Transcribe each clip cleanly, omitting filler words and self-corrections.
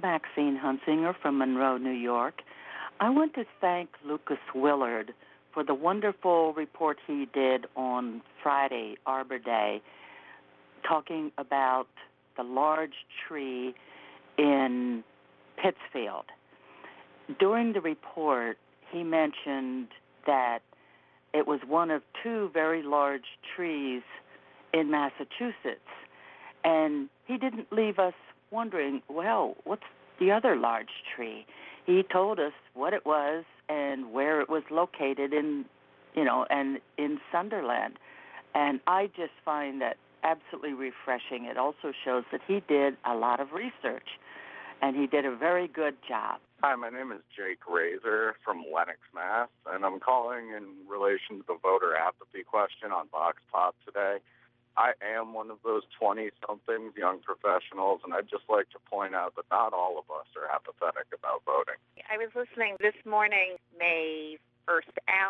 Maxine Hunsinger from Monroe, New York. I want to thank Lucas Willard for the wonderful report he did on Friday, Arbor Day, talking about the large tree in Pittsfield. During the report, he mentioned that it was one of two very large trees in Massachusetts. And he didn't leave us wondering, well, what's the other large tree? He told us what it was and where it was located and in Sunderland. And I just find that absolutely refreshing. It also shows that he did a lot of research, and he did a very good job. Hi, my name is Jake Razor from Lenox, Mass., and I'm calling in relation to the voter apathy question on Vox Pop today. I am one of those 20-somethings, young professionals, and I'd just like to point out that not all of us are apathetic about voting. I was listening this morning, May 1st,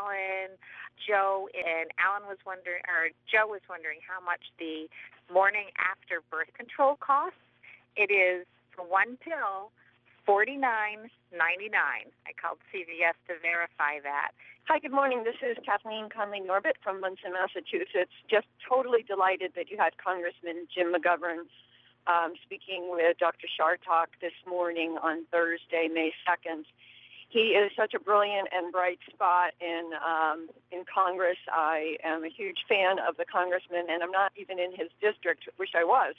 Joe was wondering how much the morning after birth control costs. It is for one pill, $49.99. I called CVS to verify that. Hi, good morning. This is Kathleen Conley-Norbert from Munson, Massachusetts. Just totally delighted that you had Congressman Jim McGovern speaking with Dr. Chartok this morning on Thursday, May 2nd. He is such a brilliant and bright spot in Congress. I am a huge fan of the congressman, and I'm not even in his district, wish I was.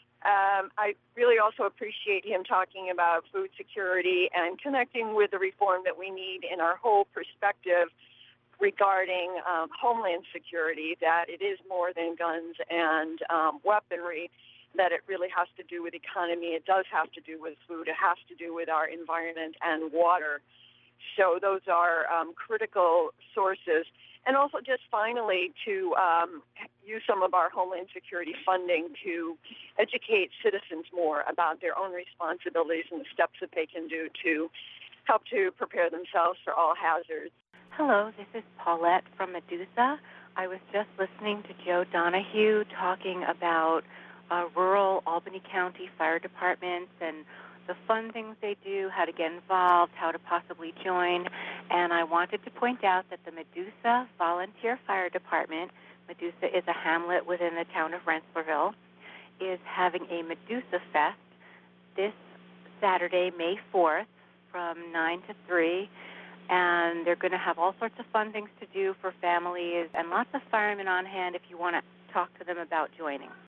I really also appreciate him talking about food security and connecting with the reform that we need in our whole perspective regarding homeland security, that it is more than guns and weaponry, that it really has to do with economy. It does have to do with food. It has to do with our environment and water. So those are critical sources. And also just finally to use some of our Homeland Security funding to educate citizens more about their own responsibilities and the steps that they can do to help to prepare themselves for all hazards. Hello, this is Paulette from Medusa. I was just listening to Joe Donahue talking about rural Albany County fire departments and the fun things they do, how to get involved, how to possibly join. And I wanted to point out that the Medusa Volunteer Fire Department, Medusa is a hamlet within the town of Rensselaerville, is having a Medusa Fest this Saturday, May 4th, from 9 to 3. And they're going to have all sorts of fun things to do for families and lots of firemen on hand if you want to talk to them about joining.